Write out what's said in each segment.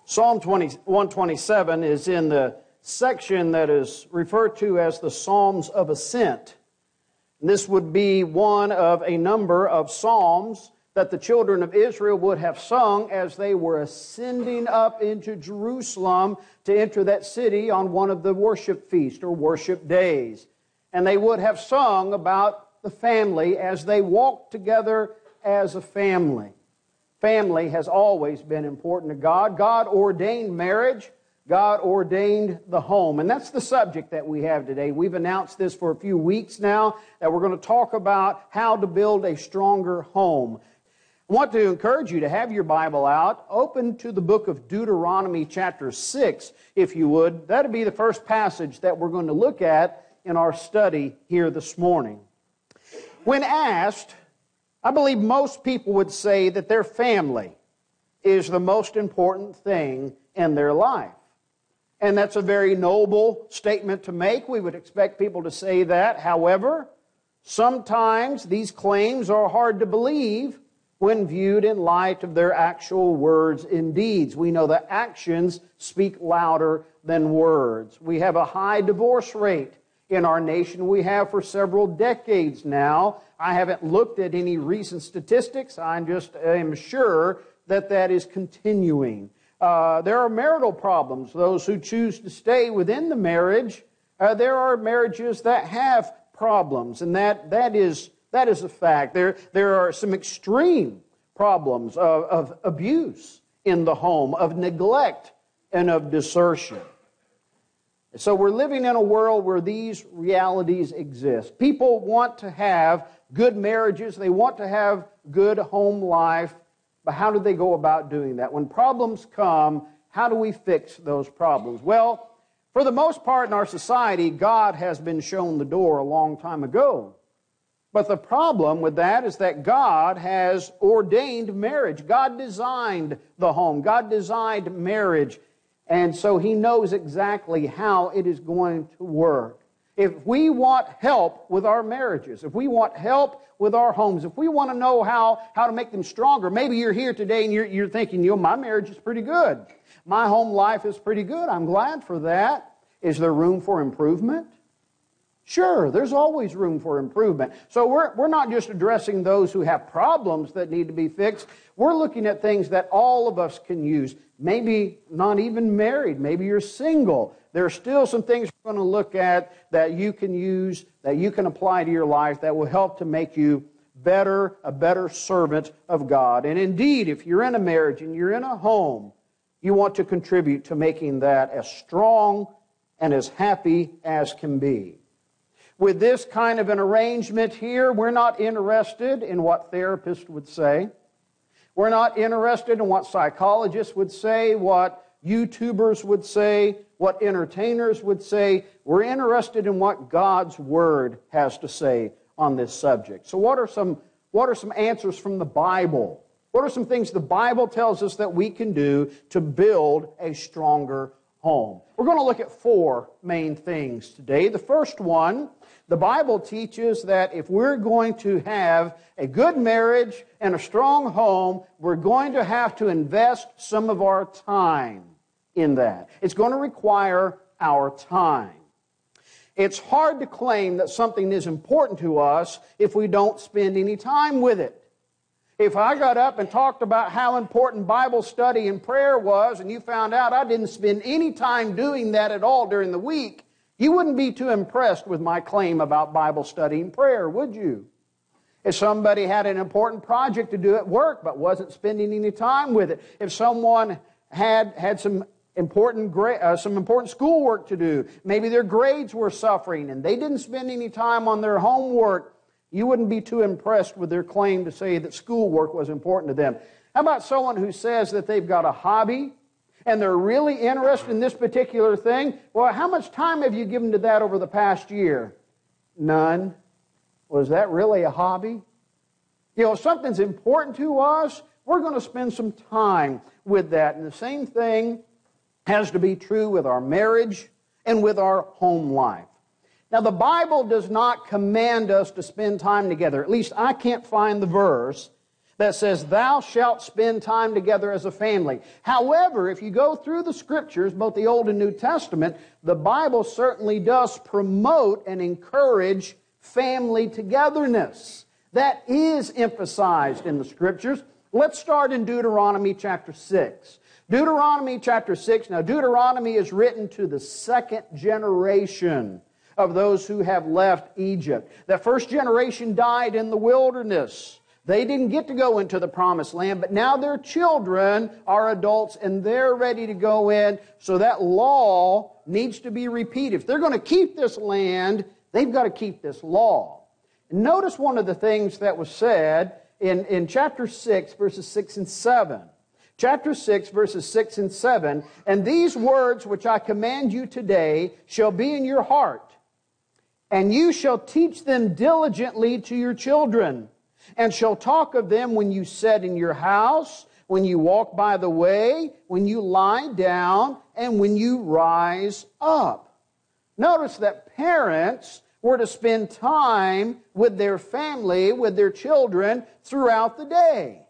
Psalm 127 is in the section that is referred to as the Psalms of Ascent. This would be one of a number of psalms that the children of Israel would have sung as they were ascending up into Jerusalem to enter that city on one of the worship feasts or worship days. And they would have sung about the family as they walked together as a family. Family has always been important to God. God ordained marriage. God ordained the home. And that's the subject that we have today. We've announced this for a few weeks now, that we're going to talk about how to build a stronger home. I want to encourage you to have your Bible out. Open to the book of Deuteronomy chapter 6, if you would. That'll be the first passage that we're going to look at in our study here this morning. When asked, I believe most people would say that their family is the most important thing in their life. And that's a very noble statement to make. We would expect people to say that. However, sometimes these claims are hard to believe when viewed in light of their actual words and deeds. We know that actions speak louder than words. We have a high divorce rate in our nation. We have for several decades now. I haven't looked at any recent statistics. I am sure that that is continuing. There are marital problems. Those who choose to stay within the marriage, there are marriages that have problems, and that is a fact. There are some extreme problems of abuse in the home, of neglect and of desertion. So we're living in a world where these realities exist. People want to have good marriages. They want to have good home life. But how do they go about doing that? When problems come, how do we fix those problems? Well, for the most part in our society, God has been shown the door a long time ago. But the problem with that is that God has ordained marriage. God designed the home. God designed marriage. And so He knows exactly how it is going to work. If we want help with our marriages, if we want help with our homes, if we want to know how to make them stronger, maybe you're here today and you're thinking, my marriage is pretty good. My home life is pretty good. I'm glad for that. Is there room for improvement? Sure, there's always room for improvement. So we're not just addressing those who have problems that need to be fixed. We're looking at things that all of us can use. Maybe not even married. Maybe you're single. There are still some things we're going to look at that you can use, that you can apply to your life that will help to make you a better servant of God. And indeed, if you're in a marriage and you're in a home, you want to contribute to making that as strong and as happy as can be. With this kind of an arrangement here, we're not interested in what therapists would say. We're not interested in what psychologists would say, what YouTubers would say, what entertainers would say. We're interested in what God's Word has to say on this subject. So what are some answers from the Bible? What are some things the Bible tells us that we can do to build a stronger home? We're going to look at 4 main things today. The first one, the Bible teaches that if we're going to have a good marriage and a strong home, we're going to have to invest some of our time in that. It's going to require our time. It's hard to claim that something is important to us if we don't spend any time with it. If I got up and talked about how important Bible study and prayer was, and you found out I didn't spend any time doing that at all during the week, you wouldn't be too impressed with my claim about Bible study and prayer, would you? If somebody had an important project to do at work but wasn't spending any time with it, if someone had some important schoolwork to do, maybe their grades were suffering and they didn't spend any time on their homework, you wouldn't be too impressed with their claim to say that schoolwork was important to them. How about someone who says that they've got a hobby and they're really interested in this particular thing? Well, how much time have you given to that over the past year? None. Was that really a hobby? If something's important to us, we're going to spend some time with that. And the same thing has to be true with our marriage and with our home life. Now, the Bible does not command us to spend time together. At least I can't find the verse that says, thou shalt spend time together as a family. However, if you go through the Scriptures, both the Old and New Testament, the Bible certainly does promote and encourage family togetherness. That is emphasized in the Scriptures. Let's start in Deuteronomy chapter 6. Deuteronomy chapter 6. Now, Deuteronomy is written to the second generation of those who have left Egypt. That first generation died in the wilderness. They didn't get to go into the promised land, but now their children are adults and they're ready to go in. So that law needs to be repeated. If they're going to keep this land, they've got to keep this law. And notice one of the things that was said in chapter 6, verses 6 and 7. Chapter 6, verses 6 and 7. And these words which I command you today shall be in your heart, and you shall teach them diligently to your children, and shall talk of them when you sit in your house, when you walk by the way, when you lie down, and when you rise up. Notice that parents were to spend time with their family, with their children, throughout the day.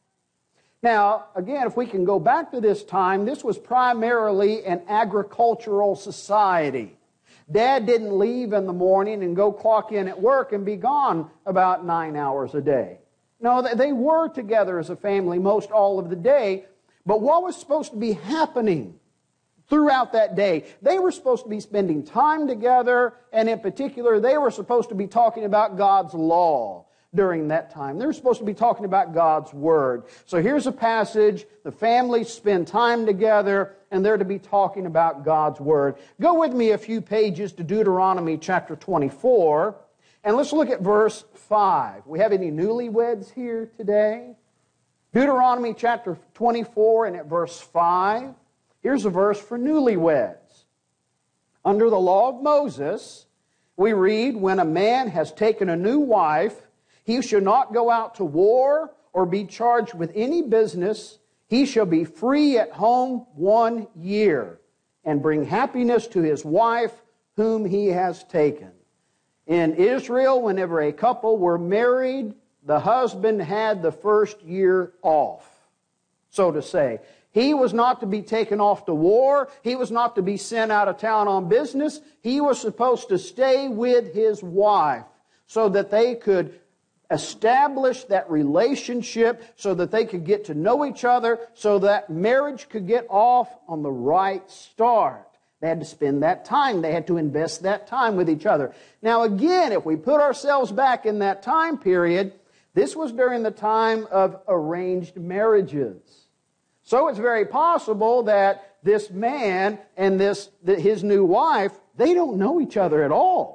Now, again, if we can go back to this time, this was primarily an agricultural society. Dad didn't leave in the morning and go clock in at work and be gone about 9 hours a day. No, they were together as a family most all of the day. But what was supposed to be happening throughout that day? They were supposed to be spending time together, and in particular, they were supposed to be talking about God's law during that time. They were supposed to be talking about God's Word. So here's a passage. The families spend time together, and they're to be talking about God's Word. Go with me a few pages to Deuteronomy chapter 24, and let's look at verse 5. We have any newlyweds here today? Deuteronomy chapter 24 and at verse 5. Here's a verse for newlyweds. Under the law of Moses, we read, when a man has taken a new wife, he shall not go out to war or be charged with any business. He shall be free at home 1 year and bring happiness to his wife whom he has taken. In Israel, whenever a couple were married, the husband had the first year off, so to say. He was not to be taken off to war. He was not to be sent out of town on business. He was supposed to stay with his wife so that they could establish that relationship, so that they could get to know each other, so that marriage could get off on the right start. They had to spend that time. They had to invest that time with each other. Now again, if we put ourselves back in that time period, this was during the time of arranged marriages. So it's very possible that this man and his new wife, they don't know each other at all.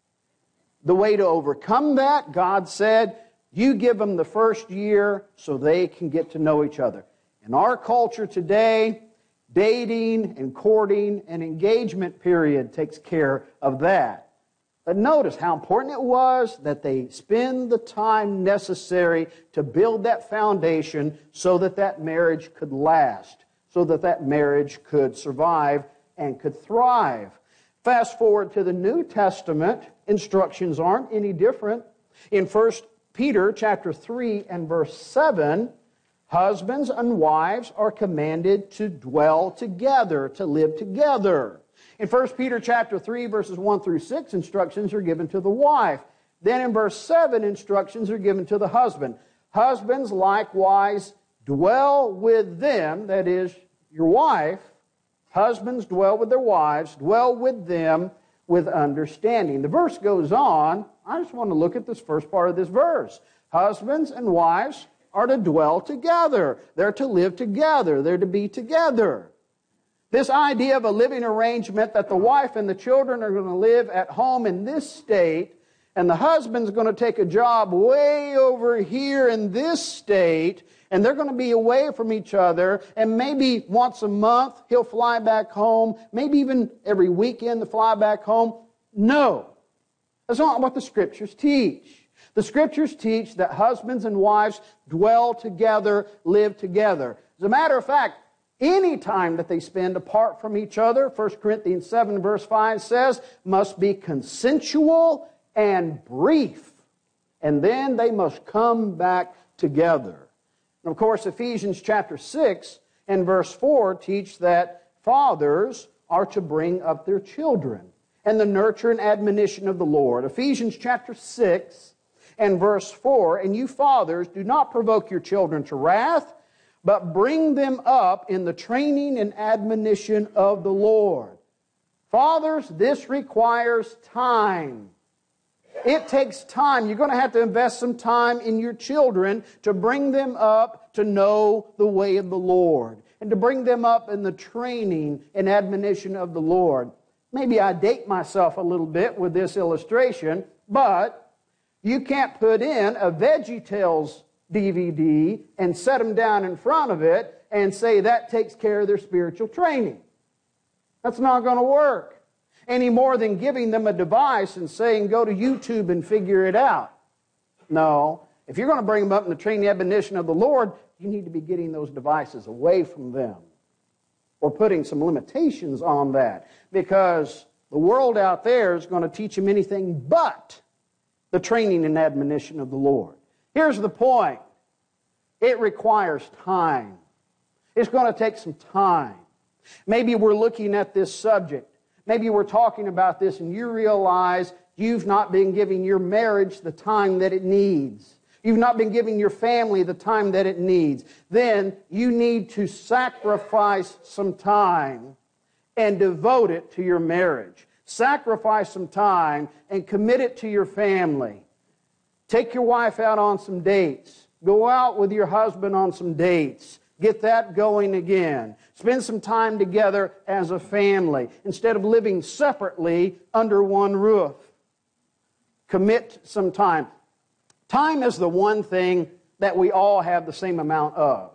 The way to overcome that, God said, you give them the first year so they can get to know each other. In our culture today, dating and courting and engagement period takes care of that. But notice how important it was that they spend the time necessary to build that foundation so that that marriage could last, so that that marriage could survive and could thrive. Fast forward to the New Testament, instructions aren't any different. In 1 Peter chapter 3 and verse 7, husbands and wives are commanded to dwell together, to live together. In 1 Peter chapter 3 verses 1 through 6, instructions are given to the wife. Then in verse 7, instructions are given to the husband. Husbands likewise dwell with them, that is, your wife. Husbands dwell with their wives, dwell with them with understanding. The verse goes on. I just want to look at this first part of this verse. Husbands and wives are to dwell together. They're to live together. They're to be together. This idea of a living arrangement that the wife and the children are going to live at home in this state, and the husband's going to take a job way over here in this state, and they're going to be away from each other, and maybe once a month he'll fly back home, maybe even every weekend to fly back home. No, that's not what the Scriptures teach. The Scriptures teach that husbands and wives dwell together, live together. As a matter of fact, any time that they spend apart from each other, 1 Corinthians 7 verse 5 says, must be consensual and brief. And then they must come back together. And of course, Ephesians chapter 6 and verse 4 teach that fathers are to bring up their children and the nurture and admonition of the Lord. Ephesians chapter 6 and verse 4, and you fathers, do not provoke your children to wrath, but bring them up in the training and admonition of the Lord. Fathers, this requires time. It takes time. You're going to have to invest some time in your children to bring them up to know the way of the Lord and to bring them up in the training and admonition of the Lord. Maybe I date myself a little bit with this illustration, but you can't put in a VeggieTales DVD and set them down in front of it and say that takes care of their spiritual training. That's not going to work. Any more than giving them a device and saying, go to YouTube and figure it out. No. If you're going to bring them up in the training and admonition of the Lord, you need to be getting those devices away from them or putting some limitations on that, because the world out there is going to teach them anything but the training and admonition of the Lord. Here's the point. It requires time. It's going to take some time. Maybe we're looking at this subject. Maybe we're talking about this and you realize you've not been giving your marriage the time that it needs. You've not been giving your family the time that it needs. Then you need to sacrifice some time and devote it to your marriage. Sacrifice some time and commit it to your family. Take your wife out on some dates. Go out with your husband on some dates. Get that going again. Spend some time together as a family instead of living separately under one roof. Commit some time. Time is the one thing that we all have the same amount of.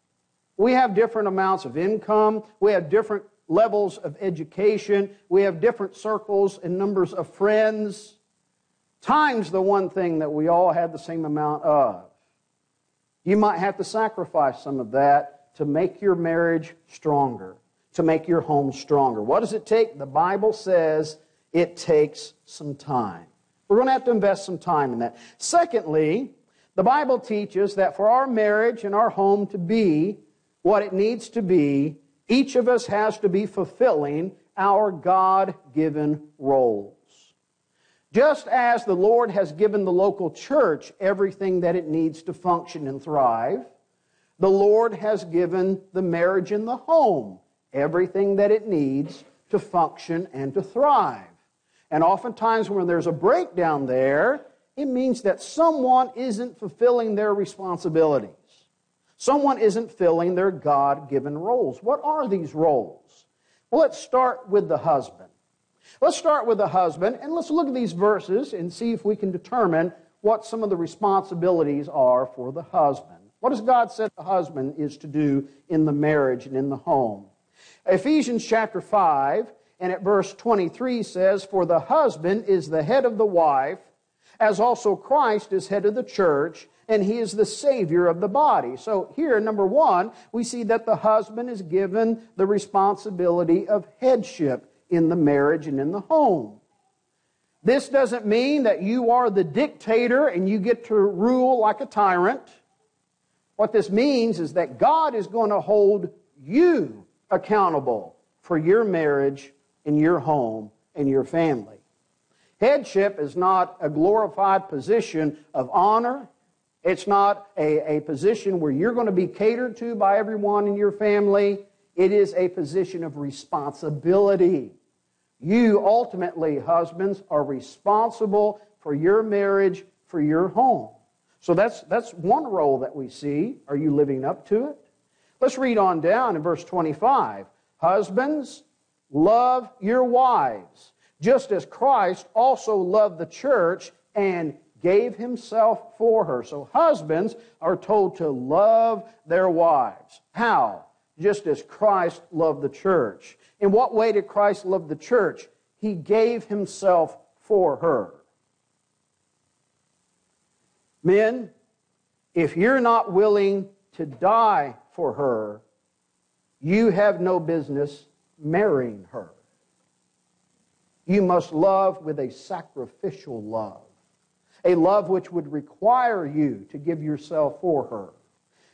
We have different amounts of income. We have different levels of education. We have different circles and numbers of friends. Time's the one thing that we all have the same amount of. You might have to sacrifice some of that to make your marriage stronger, to make your home stronger. What does it take? The Bible says it takes some time. We're going to have to invest some time in that. Secondly, the Bible teaches that for our marriage and our home to be what it needs to be, each of us has to be fulfilling our God-given roles. Just as the Lord has given the local church everything that it needs to function and thrive, the Lord has given the marriage and the home everything that it needs to function and to thrive. And oftentimes when there's a breakdown there, it means that someone isn't fulfilling their responsibilities. Someone isn't filling their God-given roles. What are these roles? Well, let's start with the husband. Let's start with the husband, and let's look at these verses and see if we can determine what some of the responsibilities are for the husband. What has God said the husband is to do in the marriage and in the home? Ephesians chapter 5, and at verse 23 says, for the husband is the head of the wife, as also Christ is head of the church, and he is the Savior of the body. So here, number one, we see that the husband is given the responsibility of headship in the marriage and in the home. This doesn't mean that you are the dictator and you get to rule like a tyrant. What this means is that God is going to hold you accountable for your marriage and your home and your family. Headship is not a glorified position of honor. It's not a position where you're going to be catered to by everyone in your family. It is a position of responsibility. You ultimately, husbands, are responsible for your marriage, for your home. So that's one role that we see. Are you living up to it? Let's read on down in verse 25. Husbands, love your wives, just as Christ also loved the church and gave himself for her. So husbands are told to love their wives. How? Just as Christ loved the church. In what way did Christ love the church? He gave himself for her. Men, if you're not willing to die for her, you have no business marrying her. You must love with a sacrificial love, a love which would require you to give yourself for her.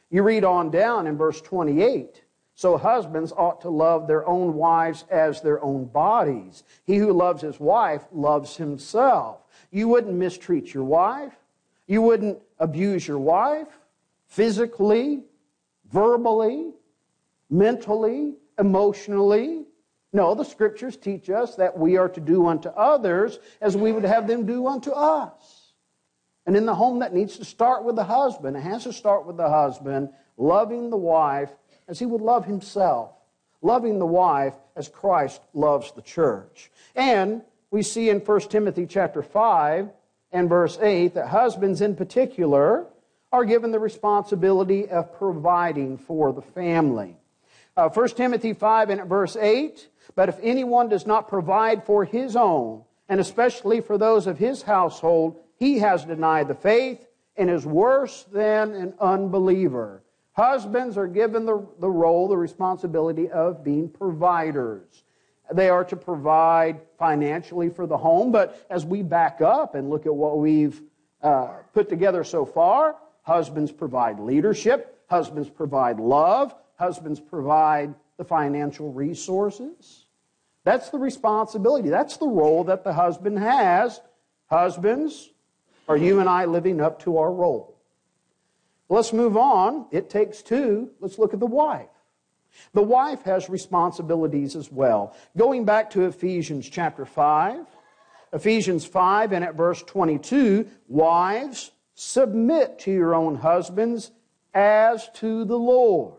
You read on down in verse 28. So husbands ought to love their own wives as their own bodies. He who loves his wife loves himself. You wouldn't mistreat your wife. You wouldn't abuse your wife physically, verbally, mentally, emotionally. No, the Scriptures teach us that we are to do unto others as we would have them do unto us. And in the home, that needs to start with the husband. It has to start with the husband loving the wife as he would love himself, loving the wife as Christ loves the church. And we see in 1 Timothy chapter 5 and verse 8 that husbands in particular are given the responsibility of providing for the family. 1 Timothy 5 and verse 8, but if anyone does not provide for his own, and especially for those of his household, he has denied the faith and is worse than an unbeliever. Husbands are given the role, the responsibility of being providers. They are to provide financially for the home, but as we back up and look at what we've put together so far, husbands provide leadership, husbands provide love, husbands provide the financial resources. That's the responsibility. That's the role that the husband has. Husbands, are you and I living up to our role? Let's move on. It takes two. Let's look at the wife. The wife has responsibilities as well. Going back to Ephesians chapter 5, Ephesians 5 and at verse 22, wives, submit to your own husbands as to the Lord.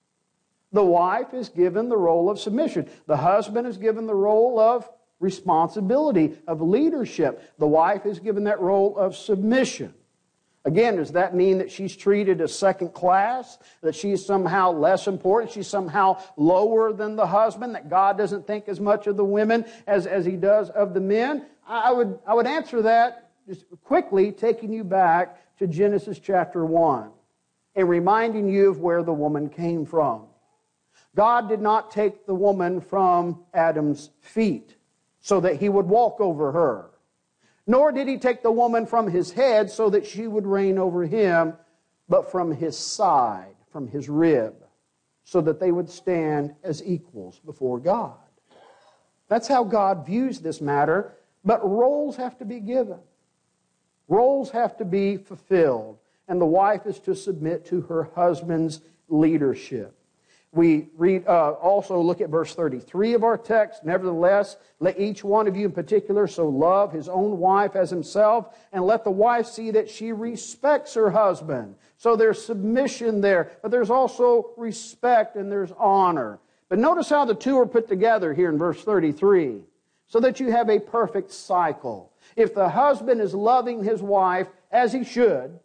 The wife is given the role of submission. The husband is given the role of responsibility, of leadership. The wife is given that role of submission. Again, does that mean that she's treated as second class? That she's somehow less important? She's somehow lower than the husband? That God doesn't think as much of the women as He does of the men? I would answer that just quickly, taking you back to Genesis chapter 1 and reminding you of where the woman came from. God did not take the woman from Adam's feet so that He would walk over her. Nor did He take the woman from his head so that she would reign over him, but from his side, from his rib, so that they would stand as equals before God. That's how God views this matter, but roles have to be given. Roles have to be fulfilled, and the wife is to submit to her husband's leadership. We read, also look at verse 33 of our text. Nevertheless, let each one of you in particular so love his own wife as himself, and let the wife see that she respects her husband. So there's submission there, but there's also respect and there's honor. But notice how the two are put together here in verse 33, so that you have a perfect cycle. If the husband is loving his wife as he should,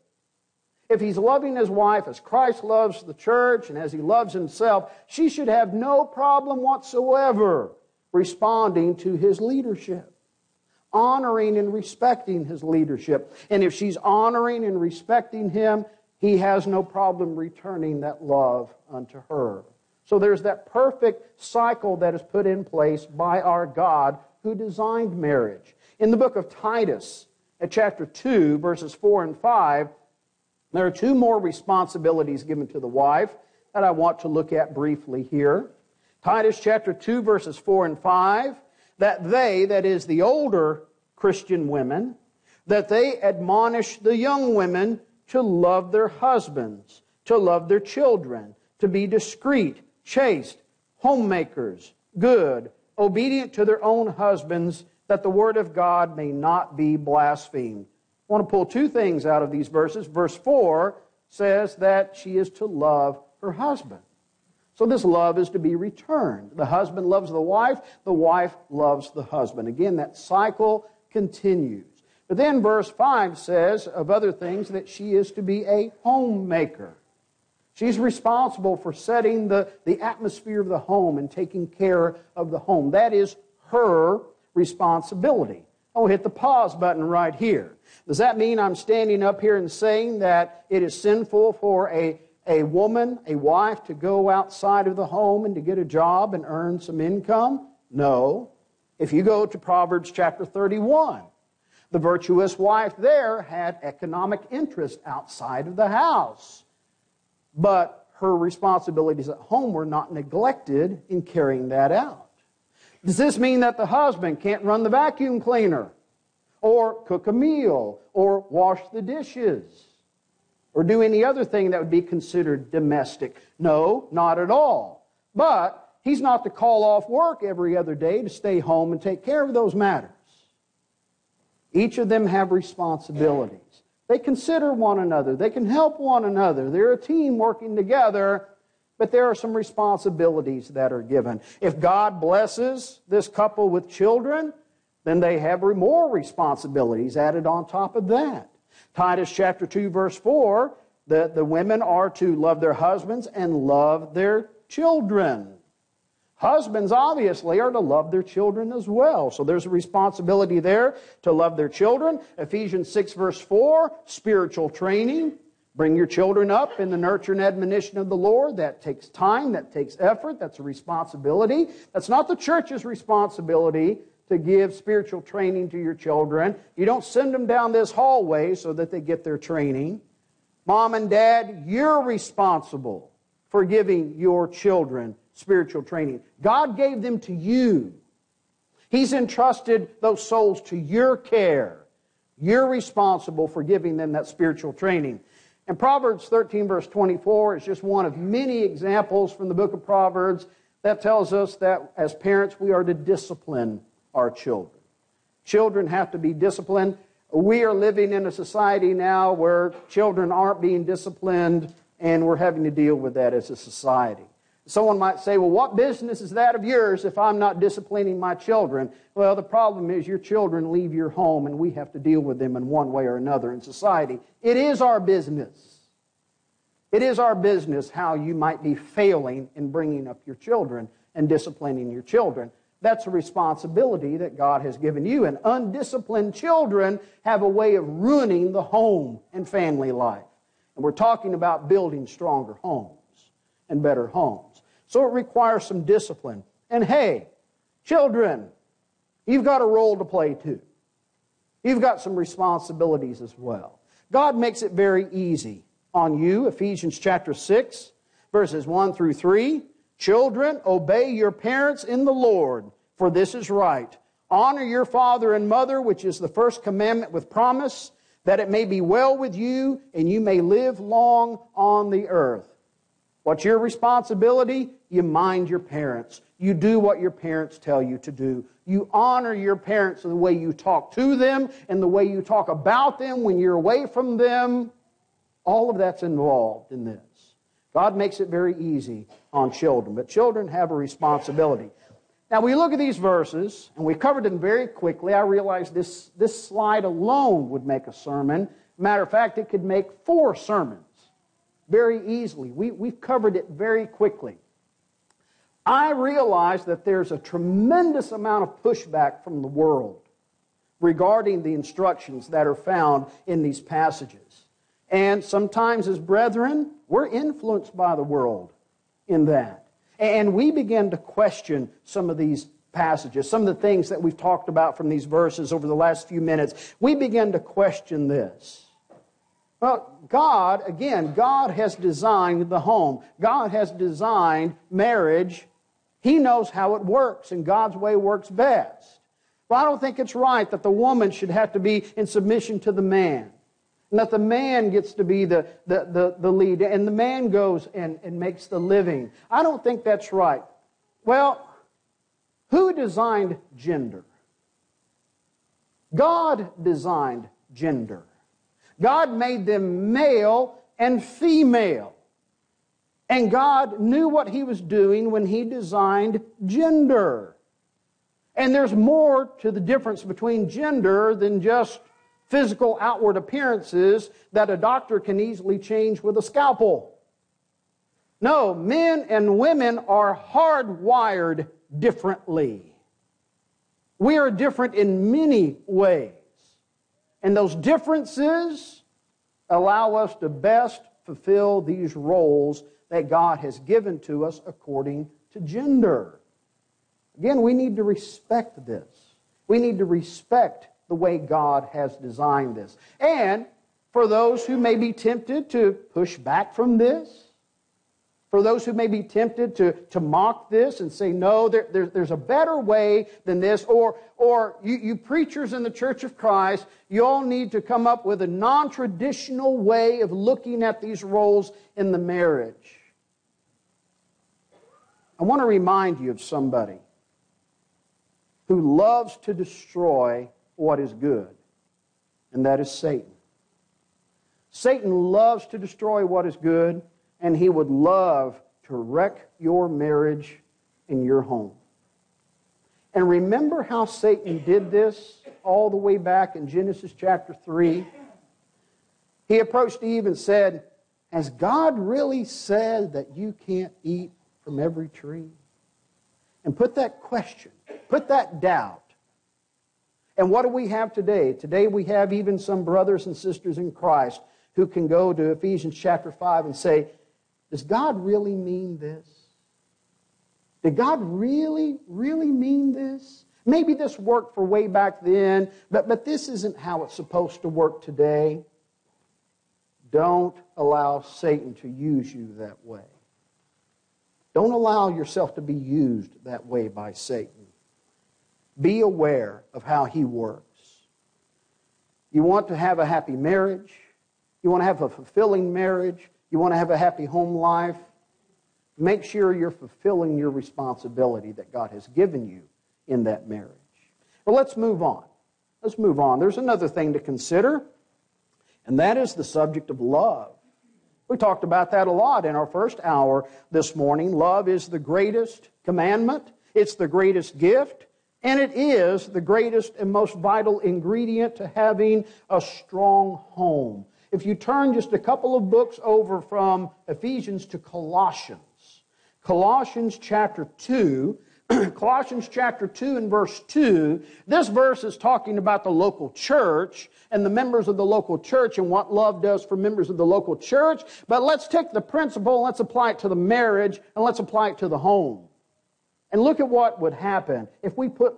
if he's loving his wife as Christ loves the church and as he loves himself, she should have no problem whatsoever responding to his leadership, honoring and respecting his leadership. And if she's honoring and respecting him, he has no problem returning that love unto her. So there's that perfect cycle that is put in place by our God who designed marriage. In the book of Titus, at chapter 2, verses 4 and 5, there are two more responsibilities given to the wife that I want to look at briefly here. Titus chapter 2, verses 4 and 5, that they, that is the older Christian women, that they admonish the young women to love their husbands, to love their children, to be discreet, chaste, homemakers, good, obedient to their own husbands, that the word of God may not be blasphemed. I want to pull two things out of these verses. Verse 4 says that she is to love her husband. So this love is to be returned. The husband loves the wife loves the husband. Again, that cycle continues. But then verse 5 says, of other things, that she is to be a homemaker. She's responsible for setting the atmosphere of the home and taking care of the home. That is her responsibility. I'll hit the pause button right here. Does that mean I'm standing up here and saying that it is sinful for a woman, a wife, to go outside of the home and to get a job and earn some income? No. If you go to Proverbs chapter 31, the virtuous wife there had economic interest outside of the house. but her responsibilities at home were not neglected in carrying that out. Does this mean that the husband can't run the vacuum cleaner, or cook a meal, or wash the dishes, or do any other thing that would be considered domestic? No, not at all. But he's not to call off work every other day to stay home and take care of those matters. Each of them have responsibilities. They consider one another. They can help one another. They're a team working together, but there are some responsibilities that are given. If God blesses this couple with children, then they have more responsibilities added on top of that. Titus chapter 2, verse 4, the women are to love their husbands and love their children. Husbands, obviously, are to love their children as well. So there's a responsibility there to love their children. Ephesians 6, verse 4, spiritual training. Bring your children up in the nurture and admonition of the Lord. That takes time, that takes effort, that's a responsibility. That's not the church's responsibility to give spiritual training to your children. You don't send them down this hallway so that they get their training. Mom and Dad, you're responsible for giving your children spiritual training. God gave them to you. He's entrusted those souls to your care. You're responsible for giving them that spiritual training. And Proverbs 13, verse 24 is just one of many examples from the book of Proverbs that tells us that as parents we are to discipline our children. Children have to be disciplined. We are living in a society now where children aren't being disciplined, and we're having to deal with that as a society. Someone might say, well, what business is that of yours if I'm not disciplining my children? Well, the problem is your children leave your home and we have to deal with them in one way or another in society. It is our business. It is our business how you might be failing in bringing up your children and disciplining your children. That's a responsibility that God has given you. And undisciplined children have a way of ruining the home and family life. And we're talking about building stronger homes and better homes. So it requires some discipline. And hey, children, you've got a role to play too. You've got some responsibilities as well. God makes it very easy on you. Ephesians chapter 6, verses 1 through 3. Children, obey your parents in the Lord, for this is right. Honor your father and mother, which is the first commandment with promise, that it may be well with you and you may live long on the earth. What's your responsibility? You mind your parents. You do what your parents tell you to do. You honor your parents in the way you talk to them and the way you talk about them when you're away from them. All of that's involved in this. God makes it very easy on children, but children have a responsibility. Now, we look at these verses, and we covered them very quickly. I realized this slide alone would make a sermon. Matter of fact, it could make 4 sermons very easily. We've covered it very quickly. I realize that there's a tremendous amount of pushback from the world regarding the instructions that are found in these passages. And sometimes as brethren, we're influenced by the world in that. And we begin to question some of these passages, some of the things that we've talked about from these verses over the last few minutes. We begin to question this. Well, God has designed the home. God has designed marriage. He knows how it works, and God's way works best. Well, I don't think it's right that the woman should have to be in submission to the man, and that the man gets to be the lead, and the man goes and makes the living. I don't think that's right. Well, who designed gender? God designed gender. God made them male and female. And God knew what He was doing when He designed gender. And there's more to the difference between gender than just physical outward appearances that a doctor can easily change with a scalpel. No, men and women are hardwired differently. We are different in many ways. And those differences allow us to best fulfill these roles that God has given to us according to gender. Again, we need to respect this. We need to respect the way God has designed this. And for those who may be tempted to push back from this, For those who may be tempted to mock this and say, no, there's a better way than this, or you preachers in the Church of Christ, you all need to come up with a non-traditional way of looking at these roles in the marriage. I want to remind you of somebody who loves to destroy what is good, and that is Satan. Satan loves to destroy what is good, and he would love to wreck your marriage and your home. And remember how Satan did this all the way back in Genesis chapter 3? He approached Eve and said, has God really said that you can't eat from every tree? And put that question, put that doubt. And what do we have today? Today we have even some brothers and sisters in Christ who can go to Ephesians chapter 5 and say, does God really mean this? Did God really mean this? Maybe this worked for way back then, but this isn't how it's supposed to work today. Don't allow Satan to use you that way. Don't allow yourself to be used that way by Satan. Be aware of how he works. You want to have a happy marriage? You want to have a fulfilling marriage? You want to have a happy home life? Make sure you're fulfilling your responsibility that God has given you in that marriage. Well, let's move on. Let's move on. There's another thing to consider, and that is the subject of love. We talked about that a lot in our first hour this morning. Love is the greatest commandment. It's the greatest gift. And it is the greatest and most vital ingredient to having a strong home. If you turn just a couple of books over from Ephesians to Colossians, Colossians chapter 2, Colossians chapter 2 and verse 2, this verse is talking about the local church and the members of the local church and what love does for members of the local church. But let's take the principle and let's apply it to the marriage and let's apply it to the home. And look at what would happen if we put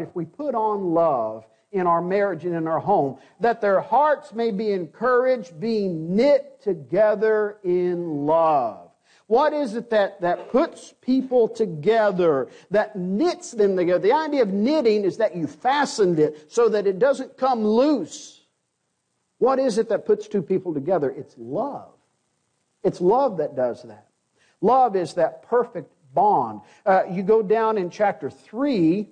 on love in our marriage and in our home, that their hearts may be encouraged, being knit together in love. What is it that puts people together, that knits them together? The idea of knitting is that you fastened it so that it doesn't come loose. What is it that puts two people together? It's love. It's love that does that. Love is that perfect bond. You go down in chapter 3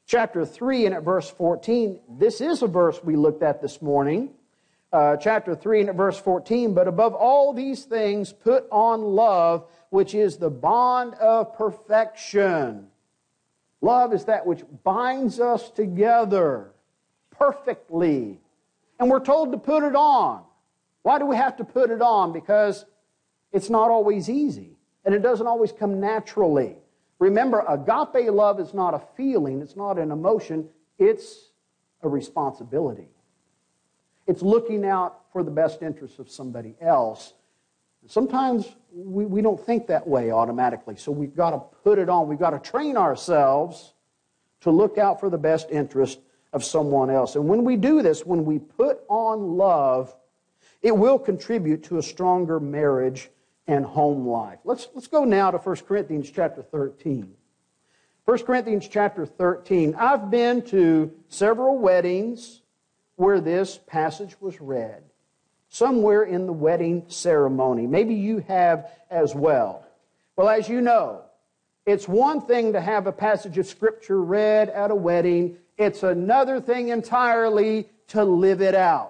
and at verse 14, this is a verse we looked at this morning. Chapter 3 and at verse 14, but above all these things put on love, which is the bond of perfection. Love is that which binds us together perfectly. And we're told to put it on. Why do we have to put it on? Because it's not always easy, and it doesn't always come naturally. Remember, agape love is not a feeling, it's not an emotion, it's a responsibility. It's looking out for the best interests of somebody else. Sometimes we don't think that way automatically, so we've got to put it on. We've got to train ourselves to look out for the best interest of someone else. And when we do this, when we put on love, it will contribute to a stronger marriage and home life. Let's go now to 1 Corinthians chapter 13. 1 Corinthians chapter 13. I've been to several weddings where this passage was read, somewhere in the wedding ceremony. Maybe you have as well. Well, as you know, it's one thing to have a passage of Scripture read at a wedding. It's another thing entirely to live it out.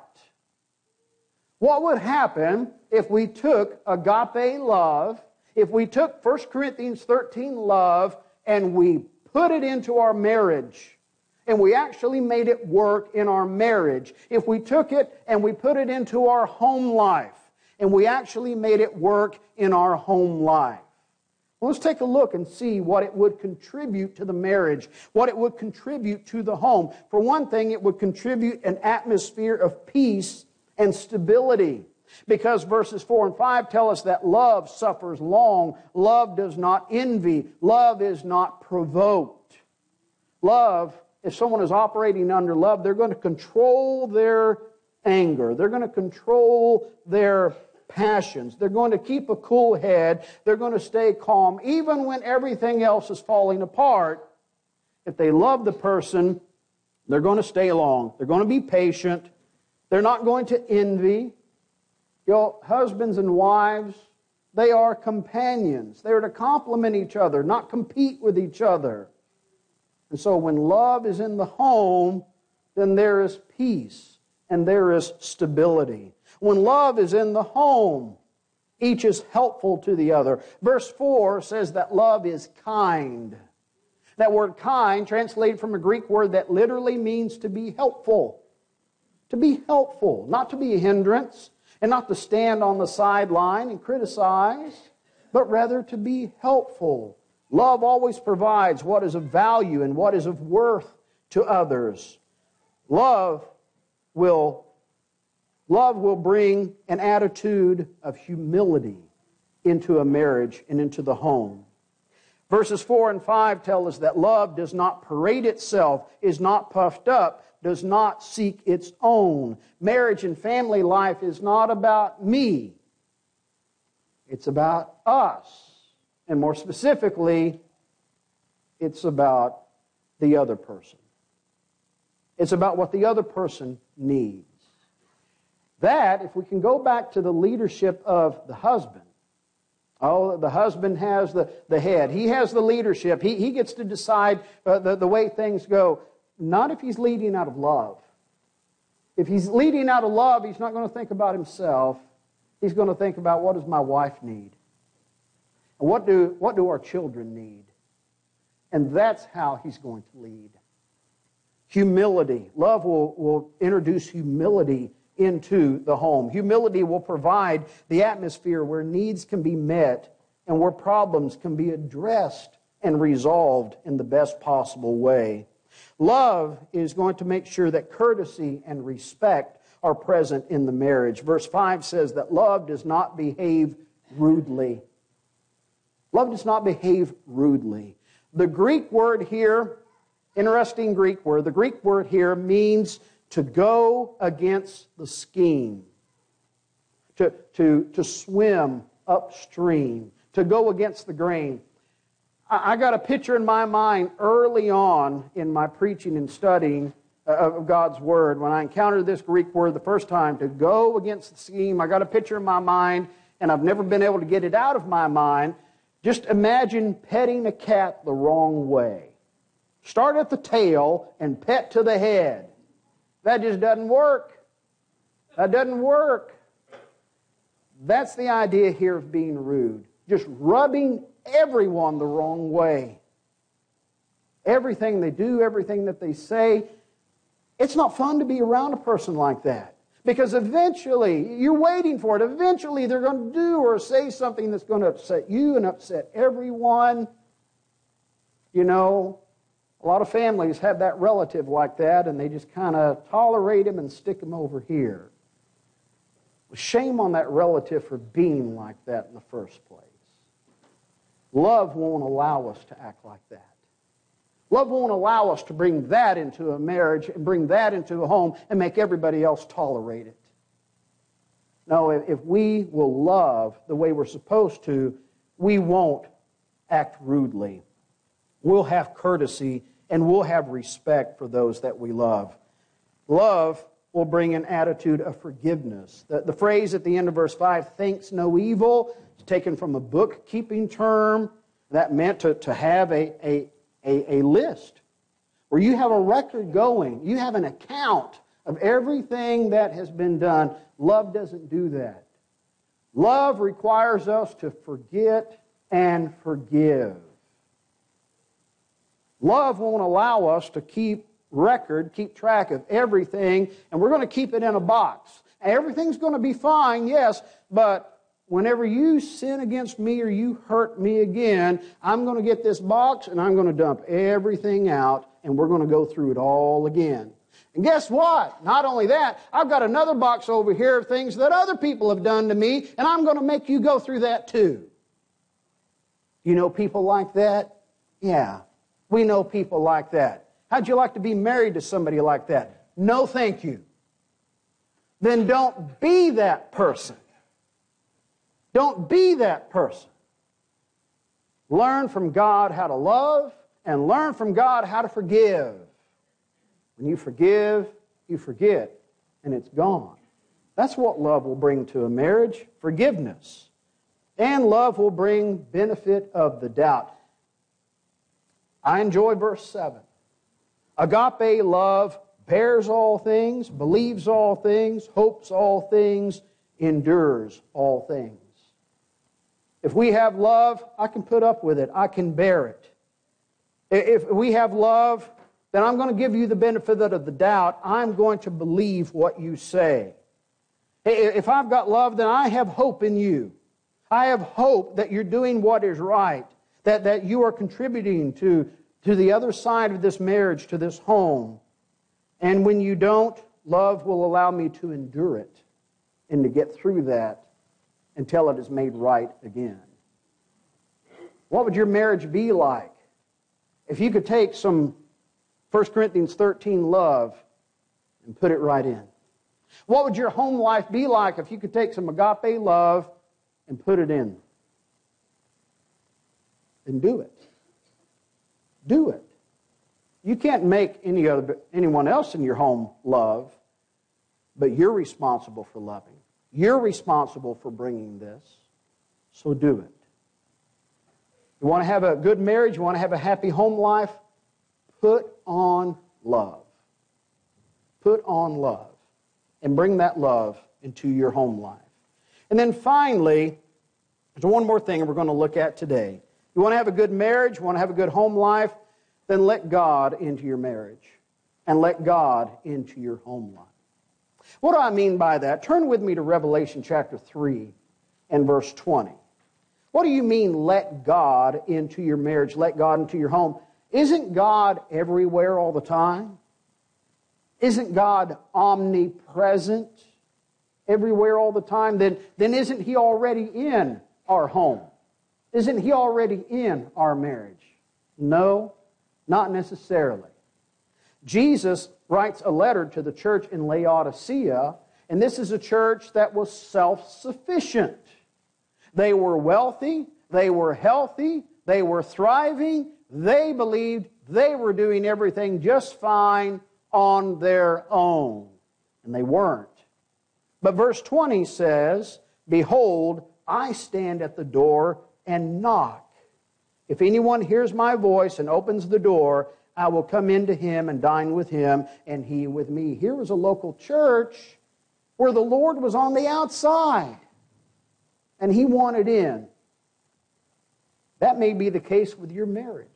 What would happen if we took agape love, if we took 1 Corinthians 13 love, and we put it into our marriage, and we actually made it work in our marriage? If we took it and we put it into our home life, and we actually made it work in our home life. Well, let's take a look and see what it would contribute to the marriage, what it would contribute to the home. For one thing, it would contribute an atmosphere of peace and stability. Because verses 4 and 5 tell us that love suffers long, love does not envy, love is not provoked. Love, if someone is operating under love, they're going to control their anger, they're going to control their passions. They're going to keep a cool head. They're going to stay calm, even when everything else is falling apart. If they love the person, they're going to stay along. They're going to be patient. They're not going to envy. Husbands and wives, they are companions. They are to complement each other, not compete with each other. And so when love is in the home, then there is peace and there is stability. When love is in the home, each is helpful to the other. Verse 4 says that love is kind. That word kind, translated from a Greek word that literally means to be helpful. To be helpful, not to be a hindrance, and not to stand on the sideline and criticize, but rather to be helpful. Love always provides what is of value and what is of worth to others. Love will bring an attitude of humility into a marriage and into the home. Verses 4 and 5 tell us that love does not parade itself, is not puffed up, does not seek its own. Marriage and family life is not about me. It's about us. And more specifically, it's about the other person. It's about what the other person needs. That, if we can go back to the leadership of the husband, the husband has the head. He has the leadership. He gets to decide the way things go. Not if he's leading out of love. If he's leading out of love, he's not going to think about himself. He's going to think about, what does my wife need? And what do our children need? And that's how he's going to lead. Humility. Love will introduce humility into the home. Humility will provide the atmosphere where needs can be met and where problems can be addressed and resolved in the best possible way. Love is going to make sure that courtesy and respect are present in the marriage. Verse 5 says that love does not behave rudely. Love does not behave rudely. The Greek word here, interesting Greek word, the Greek word here means to go against the scheme, to swim upstream, to go against the grain. I got a picture in my mind early on in my preaching and studying of God's Word. When I encountered this Greek word the first time, to go against the scheme, I got a picture in my mind, and I've never been able to get it out of my mind. Just imagine petting a cat the wrong way. Start at the tail and pet to the head. That just doesn't work. That doesn't work. That's the idea here of being rude. Just rubbing everyone the wrong way. Everything they do, everything that they say. It's not fun to be around a person like that. Because eventually, you're waiting for it. Eventually, they're going to do or say something that's going to upset you and upset everyone. You know, a lot of families have that relative like that, and they just kind of tolerate him and stick him over here. Shame on that relative for being like that in the first place. Love won't allow us to act like that. Love won't allow us to bring that into a marriage and bring that into a home and make everybody else tolerate it. No, if we will love the way we're supposed to, we won't act rudely. We'll have courtesy and we'll have respect for those that we love. Love will bring an attitude of forgiveness. The phrase at the end of verse 5, thinks no evil, is taken from a bookkeeping term. That meant to have a list where you have a record going. You have an account of everything that has been done. Love doesn't do that. Love requires us to forget and forgive. Love won't allow us to keep track of everything, and we're going to keep it in a box. Everything's going to be fine, yes, but whenever you sin against me or you hurt me again, I'm going to get this box and I'm going to dump everything out, and we're going to go through it all again. And guess what? Not only that, I've got another box over here of things that other people have done to me, and I'm going to make you go through that too. You know people like that? Yeah, we know people like that. How'd you like to be married to somebody like that? No, thank you. Then don't be that person. Don't be that person. Learn from God how to love and learn from God how to forgive. When you forgive, you forget, and it's gone. That's what love will bring to a marriage, forgiveness. And love will bring benefit of the doubt. I enjoy verse 7. Agape love bears all things, believes all things, hopes all things, endures all things. If we have love, I can put up with it. I can bear it. If we have love, then I'm going to give you the benefit of the doubt. I'm going to believe what you say. If I've got love, then I have hope in you. I have hope that you're doing what is right, that you are contributing to the other side of this marriage, to this home. And when you don't, love will allow me to endure it and to get through that until it is made right again. What would your marriage be like if you could take some 1 Corinthians 13 love and put it right in? What would your home life be like if you could take some agape love and put it in? Then do it. Do it. You can't make anyone else in your home love, but you're responsible for loving. You're responsible for bringing this, so do it. You want to have a good marriage, you want to have a happy home life, put on love. Put on love. And bring that love into your home life. And then finally, there's one more thing we're going to look at today. You want to have a good marriage, you want to have a good home life, then let God into your marriage and let God into your home life. What do I mean by that? Turn with me to Revelation chapter 3 and verse 20. What do you mean, let God into your marriage, let God into your home? Isn't God everywhere all the time? Isn't God omnipresent everywhere all the time? Then isn't He already in our home? Isn't He already in our marriage? No, not necessarily. Jesus writes a letter to the church in Laodicea, and this is a church that was self-sufficient. They were wealthy, they were healthy, they were thriving, they believed they were doing everything just fine on their own. And they weren't. But verse 20 says, "Behold, I stand at the door and knock. If anyone hears my voice and opens the door, I will come into him and dine with him, and he with me." Here was a local church where the Lord was on the outside, and He wanted in. That may be the case with your marriage.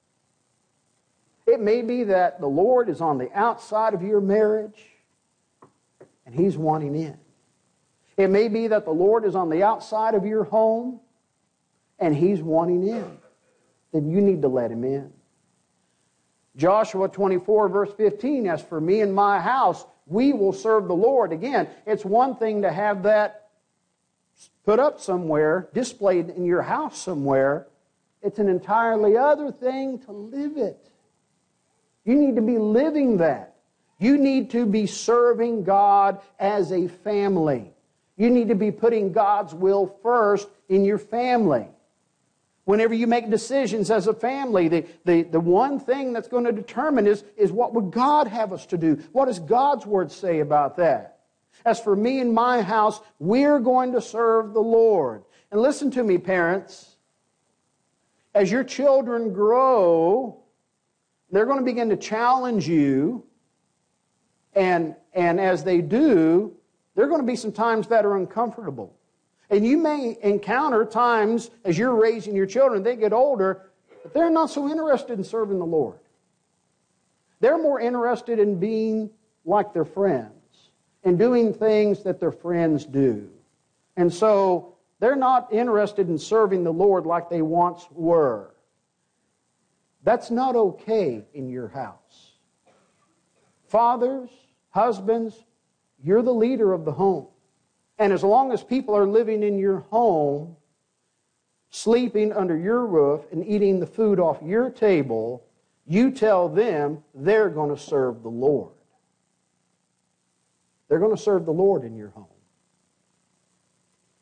It may be that the Lord is on the outside of your marriage, and He's wanting in. It may be that the Lord is on the outside of your home, and He's wanting in. Then you need to let Him in. Joshua 24, verse 15, "As for me and my house, we will serve the Lord." Again, it's one thing to have that put up somewhere, displayed in your house somewhere. It's an entirely other thing to live it. You need to be living that. You need to be serving God as a family. You need to be putting God's will first in your family. Whenever you make decisions as a family, the one thing that's going to determine is what would God have us to do? What does God's Word say about that? As for me and my house, we're going to serve the Lord. And listen to me, parents. As your children grow, they're going to begin to challenge you. And as they do, there are going to be some times that are uncomfortable. And you may encounter times as you're raising your children, they get older, but they're not so interested in serving the Lord. They're more interested in being like their friends and doing things that their friends do. And so they're not interested in serving the Lord like they once were. That's not okay in your house. Fathers, husbands, you're the leader of the home. And as long as people are living in your home, sleeping under your roof and eating the food off your table, you tell them they're going to serve the Lord. They're going to serve the Lord in your home.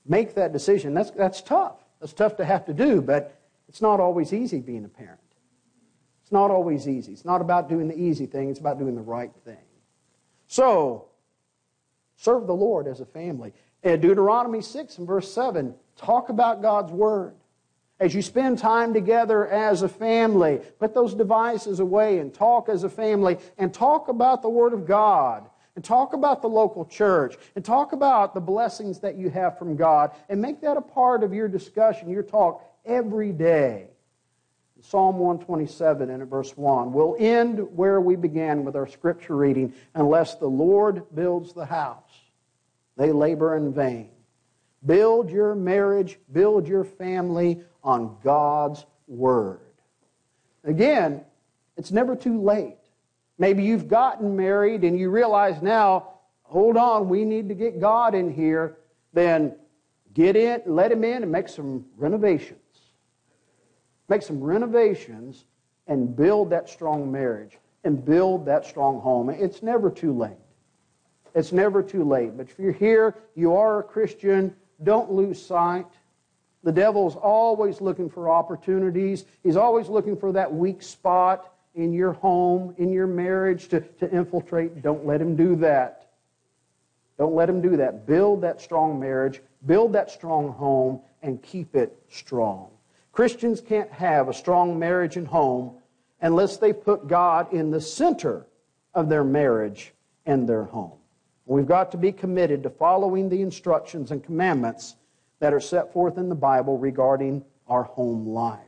make that decision. That's tough. That's tough to have to do, but it's not always easy being a parent. It's not always easy. It's not about doing the easy thing. It's about doing the right thing. So, serve the Lord as a family. In Deuteronomy 6 and verse 7, talk about God's Word. As you spend time together as a family, put those devices away and talk as a family and talk about the Word of God and talk about the local church and talk about the blessings that you have from God and make that a part of your discussion, your talk every day. Psalm 127 and verse 1. We'll end where we began with our scripture reading. Unless the Lord builds the house, they labor in vain. Build your marriage, build your family on God's Word. Again, it's never too late. Maybe you've gotten married and you realize now, hold on, we need to get God in here. Then get in, let Him in and make some renovations. Make some renovations and build that strong marriage and build that strong home. It's never too late. It's never too late. But if you're here, you are a Christian, don't lose sight. The devil's always looking for opportunities. He's always looking for that weak spot in your home, in your marriage to infiltrate. Don't let him do that. Don't let him do that. Build that strong marriage, build that strong home, and keep it strong. Christians can't have a strong marriage and home unless they put God in the center of their marriage and their home. We've got to be committed to following the instructions and commandments that are set forth in the Bible regarding our home life.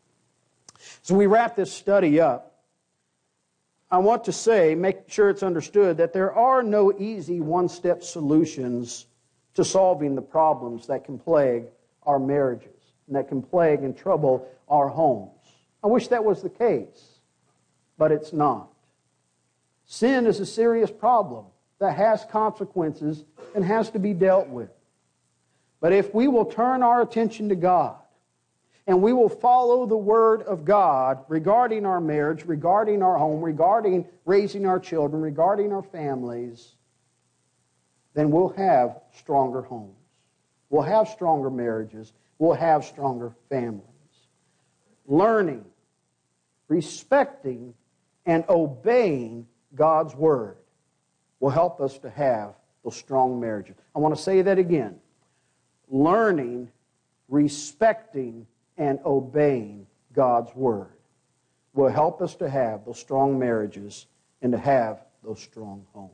So we wrap this study up. I want to say, make sure it's understood, that there are no easy one-step solutions to solving the problems that can plague our marriages and that can plague and trouble our homes. I wish that was the case, but it's not. Sin is a serious problem that has consequences and has to be dealt with. But if we will turn our attention to God and we will follow the Word of God regarding our marriage, regarding our home, regarding raising our children, regarding our families, then we'll have stronger homes. We'll have stronger marriages. We'll have stronger families. Learning, respecting, and obeying God's Word will help us to have those strong marriages. I want to say that again. Learning, respecting, and obeying God's Word will help us to have those strong marriages and to have those strong homes.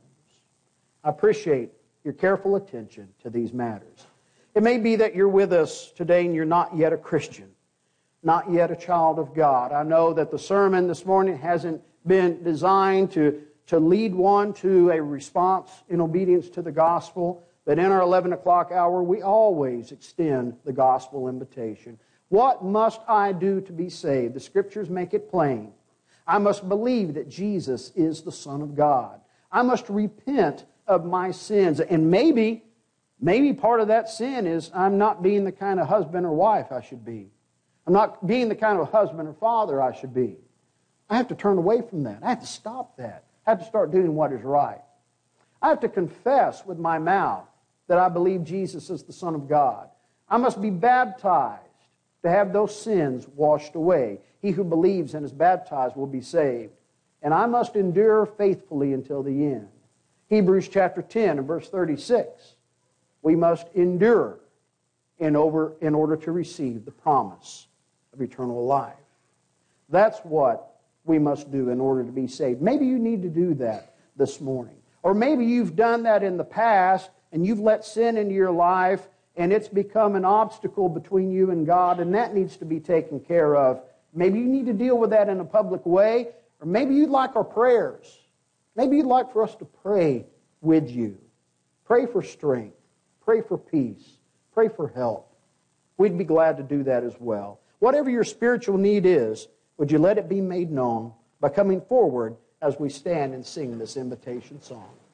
I appreciate your careful attention to these matters. It may be that you're with us today and you're not yet a Christian, not yet a child of God. I know that the sermon this morning hasn't been designed to lead one to a response in obedience to the gospel, but in our 11 o'clock hour, we always extend the gospel invitation. What must I do to be saved? The Scriptures make it plain. I must believe that Jesus is the Son of God. I must repent of my sins. And maybe part of that sin is I'm not being the kind of husband or wife I should be. I'm not being the kind of husband or father I should be. I have to turn away from that. I have to stop that. I have to start doing what is right. I have to confess with my mouth that I believe Jesus is the Son of God. I must be baptized to have those sins washed away. He who believes and is baptized will be saved. And I must endure faithfully until the end. Hebrews chapter 10 and verse 36. We must endure in order to receive the promise of eternal life. That's what we must do in order to be saved. Maybe you need to do that this morning. Or maybe you've done that in the past and you've let sin into your life and it's become an obstacle between you and God, and that needs to be taken care of. Maybe you need to deal with that in a public way, or maybe you'd like our prayers. Maybe you'd like for us to pray with you. Pray for strength. Pray for peace. Pray for help. We'd be glad to do that as well. Whatever your spiritual need is, would you let it be made known by coming forward as we stand and sing this invitation song?